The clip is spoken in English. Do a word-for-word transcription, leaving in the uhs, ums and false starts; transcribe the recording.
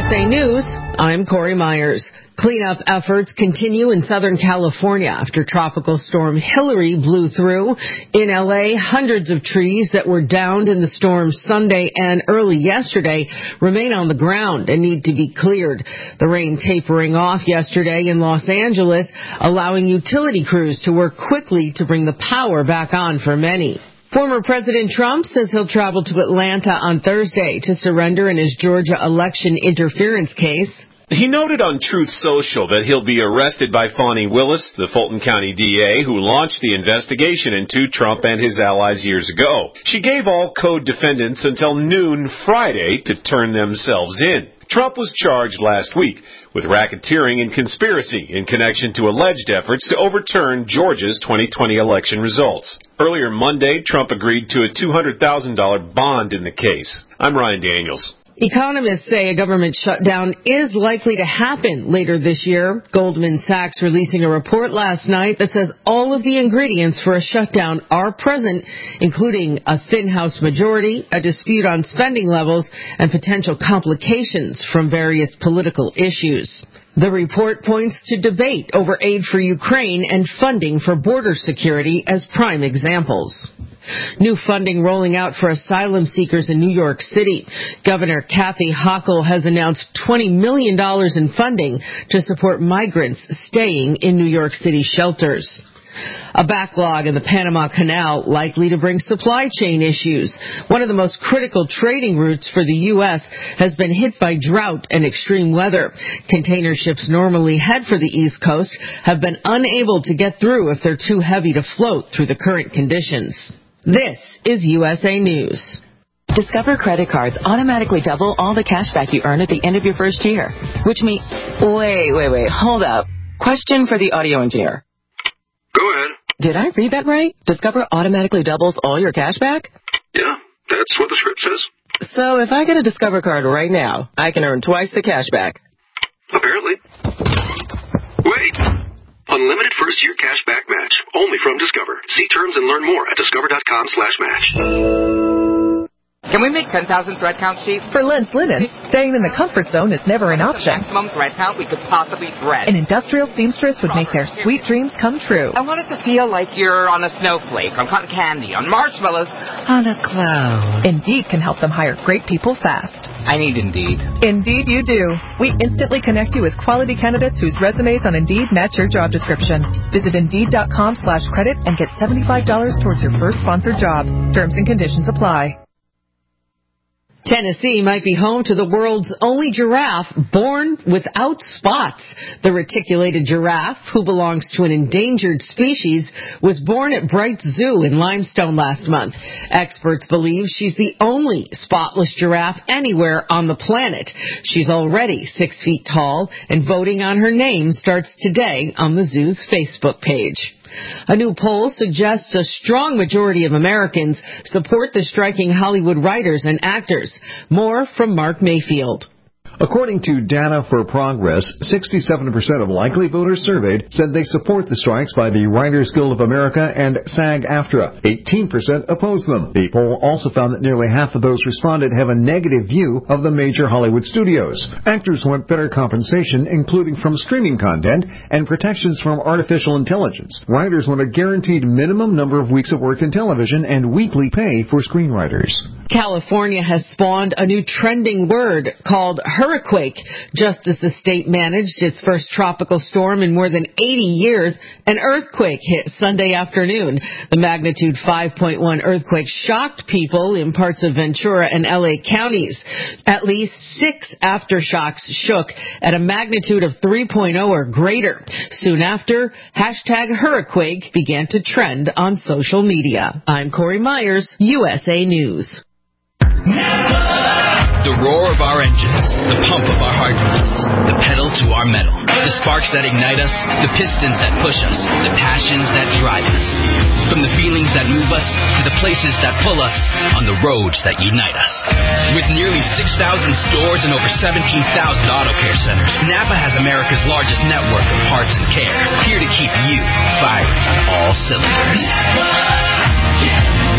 A News, I'm Corey Myers. Cleanup efforts continue in Southern California after Tropical Storm Hilary blew through. In L A, hundreds of trees that were downed in the storm Sunday and early yesterday remain on the ground and need to be cleared. The rain tapering off yesterday in Los Angeles, allowing utility crews to work quickly to bring the power back on for many. Former President Trump says he'll travel to Atlanta on Thursday to surrender in his Georgia election interference case. He noted on Truth Social that he'll be arrested by Fani Willis, the Fulton County D A who launched the investigation into Trump and his allies years ago. She gave all co-defendants until noon Friday to turn themselves in. Trump was charged last week with racketeering and conspiracy in connection to alleged efforts to overturn Georgia's twenty twenty election results. Earlier Monday, Trump agreed to a two hundred thousand dollars bond in the case. I'm Ryan Daniels. Economists say a government shutdown is likely to happen later this year. Goldman Sachs releasing a report last night that says all of the ingredients for a shutdown are present, including a thin House majority, a dispute on spending levels, and potential complications from various political issues. The report points to debate over aid for Ukraine and funding for border security as prime examples. New funding rolling out for asylum seekers in New York City. Governor Kathy Hochul has announced twenty million dollars in funding to support migrants staying in New York City shelters. A backlog in the Panama Canal likely to bring supply chain issues. One of the most critical trading routes for the U S has been hit by drought and extreme weather. Container ships normally head for the East Coast have been unable to get through if they're too heavy to float through the current conditions. This is U S A News. Discover credit cards automatically double all the cash back you earn at the end of your first year. Which means, wait, wait, wait, hold up. Question for the audio engineer. Go ahead. Did I read that right? Discover automatically doubles all your cash back? Yeah, that's what the script says. So if I get a Discover card right now, I can earn twice the cash back. Apparently. Wait. Unlimited first-year cash back match. Only from Discover. See terms and learn more at discover.com slash match. Can we make ten thousand thread count sheets? For Lens Linen, staying in the comfort zone is never an option. The maximum thread count we could possibly thread. An industrial seamstress would make their sweet dreams come true. I want it to feel like you're on a snowflake, on cotton candy, on marshmallows, on a cloud. Indeed can help them hire great people fast. I need Indeed. Indeed you do. We instantly connect you with quality candidates whose resumes on Indeed match your job description. Visit Indeed.com slash credit and get seventy-five dollars towards your first sponsored job. Terms and conditions apply. Tennessee might be home to the world's only giraffe born without spots. The reticulated giraffe, who belongs to an endangered species, was born at Bright Zoo in Limestone last month. Experts believe she's the only spotless giraffe anywhere on the planet. She's already six feet tall, and voting on her name starts today on the zoo's Facebook page. A new poll suggests a strong majority of Americans support the striking Hollywood writers and actors. More from Mark Mayfield. According to Data for Progress, sixty-seven percent of likely voters surveyed said they support the strikes by the Writers Guild of America and SAG-AFTRA. eighteen percent oppose them. The poll also found that nearly half of those responded have a negative view of the major Hollywood studios. Actors want better compensation, including from streaming content and protections from artificial intelligence. Writers want a guaranteed minimum number of weeks of work in television and weekly pay for screenwriters. California has spawned a new trending word called hurricane. Just as the state managed its first tropical storm in more than eighty years, an earthquake hit Sunday afternoon. The magnitude five point one earthquake shocked people in parts of Ventura and L A counties. At least six aftershocks shook at a magnitude of three point oh or greater. Soon after, hashtag hurricane began to trend on social media. I'm Corey Myers, U S A News. The roar of our engines, the pump of our heartbeats, the pedal to our metal, the sparks that ignite us, the pistons that push us, the passions that drive us. From the feelings that move us to the places that pull us on the roads that unite us. With nearly six thousand stores and over seventeen thousand auto care centers, Napa has America's largest network of parts and care, here to keep you firing on all cylinders.